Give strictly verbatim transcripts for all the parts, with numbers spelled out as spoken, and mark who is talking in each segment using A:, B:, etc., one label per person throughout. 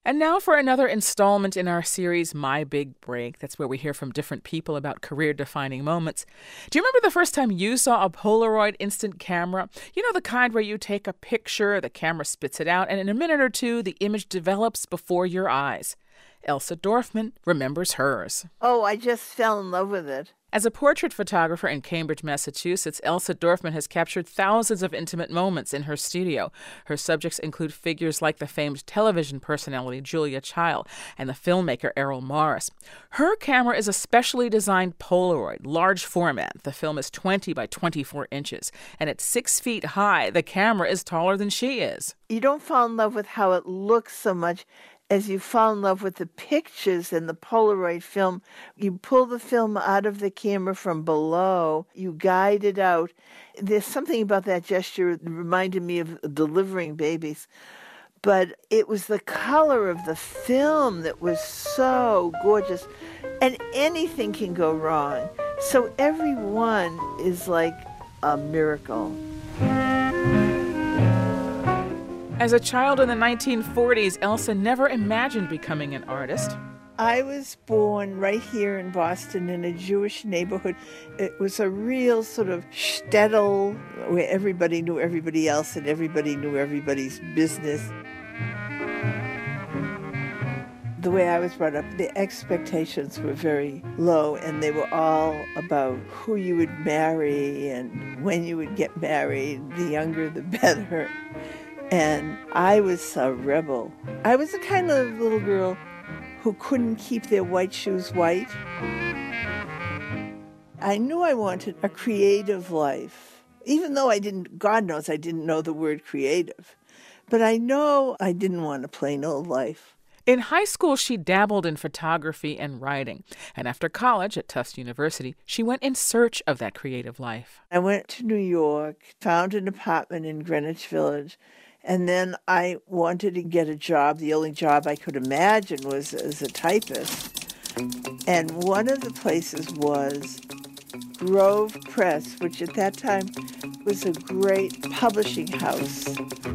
A: And now for another installment in our series, My Big Break. That's where we hear from different people about career-defining moments. Do you remember the first time you saw a Polaroid instant camera? You know, the kind where you take a picture, the camera spits it out, and in a minute or two, the image develops before your eyes. Elsa Dorfman remembers hers.
B: Oh, I just fell in love with it.
A: As a portrait photographer in Cambridge, Massachusetts, Elsa Dorfman has captured thousands of intimate moments in her studio. Her subjects include figures like the famed television personality Julia Child and the filmmaker Errol Morris. Her camera is a specially designed Polaroid, large format. The film is twenty by twenty-four inches, and at six feet high, the camera is taller than she is.
B: You don't fall in love with how it looks so much as you fall in love with the pictures in the Polaroid film. You pull the film out of the camera from below, you guide it out. There's something about that gesture that reminded me of delivering babies. But it was the color of the film that was so gorgeous. And anything can go wrong. So every one is like a miracle.
A: As a child in the nineteen forties, Elsa never imagined becoming an artist.
B: I was born right here in Boston in a Jewish neighborhood. It was a real sort of shtetl where everybody knew everybody else and everybody knew everybody's business. The way I was brought up, the expectations were very low, and they were all about who you would marry and when you would get married. The younger, the better. And I was a rebel. I was the kind of little girl who couldn't keep their white shoes white. I knew I wanted a creative life, even though I didn't, God knows I didn't know the word creative. But I know I didn't want a plain old life.
A: In high school, she dabbled in photography and writing. And after college at Tufts University, she went in search of that creative life.
B: I went to New York, found an apartment in Greenwich Village, and then I wanted to get a job. The only job I could imagine was as a typist. And one of the places was Grove Press, which at that time was a great publishing house.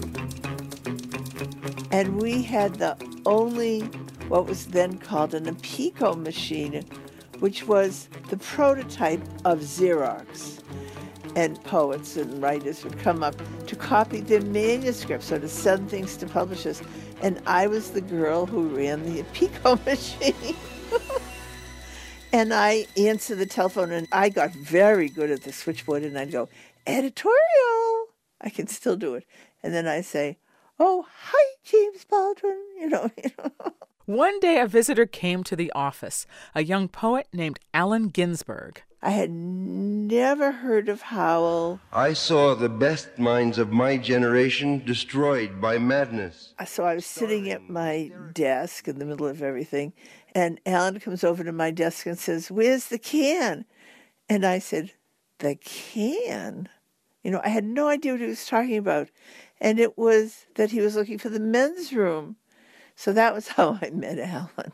B: And we had the only, what was then called an Apico machine, which was the prototype of Xerox. And poets and writers would come up to copy their manuscripts or to send things to publishers. And I was the girl who ran the Apico machine. And I answered the telephone, and I got very good at the switchboard, and I'd go, editorial. I can still do it. And then I say, oh, hi, James Baldwin, you know. You know.
A: One day a visitor came to the office, a young poet named Allen Ginsberg.
B: I had never heard of Howell.
C: I saw the best minds of my generation destroyed by madness.
B: So I was sitting at my desk in the middle of everything, and Alan comes over to my desk and says, where's the can? And I said, the can? You know, I had no idea what he was talking about. And it was that he was looking for the men's room. So that was how I met Alan.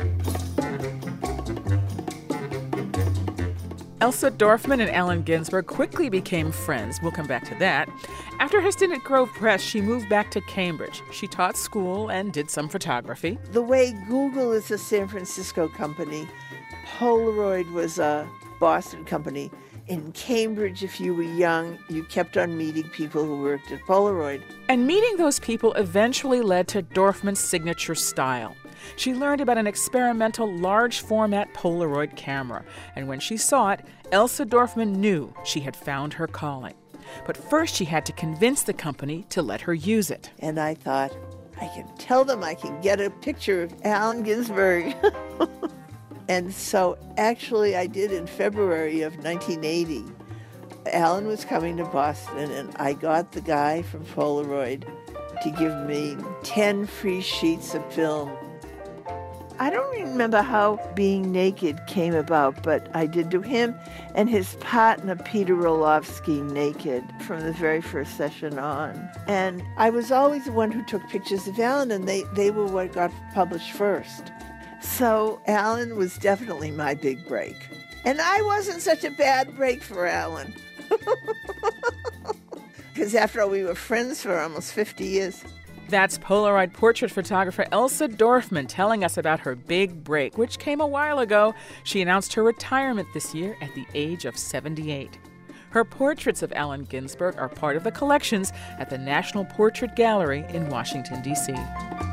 A: Elsa Dorfman and Allen Ginsberg quickly became friends. We'll come back to that. After her stint at Grove Press, she moved back to Cambridge. She taught school and did some photography.
B: The way Google is a San Francisco company, Polaroid was a Boston company. In Cambridge, if you were young, you kept on meeting people who worked at Polaroid.
A: And meeting those people eventually led to Dorfman's signature style. She learned about an experimental large-format Polaroid camera, and when she saw it, Elsa Dorfman knew she had found her calling. But first she had to convince the company to let her use it.
B: And I thought, I can tell them I can get a picture of Allen Ginsberg. And so actually I did in February of nineteen eighty. Alan was coming to Boston, and I got the guy from Polaroid to give me ten free sheets of film. I don't remember how Being Naked came about, but I did do him and his partner, Peter Orlovsky, naked from the very first session on. And I was always the one who took pictures of Alan, and they, they were what got published first. So Alan was definitely my big break. And I wasn't such a bad break for Alan. Because after all, we were friends for almost fifty years.
A: That's Polaroid portrait photographer Elsa Dorfman telling us about her big break, which came a while ago. She announced her retirement this year at the age of seventy-eight. Her portraits of Allen Ginsberg are part of the collections at the National Portrait Gallery in Washington, D C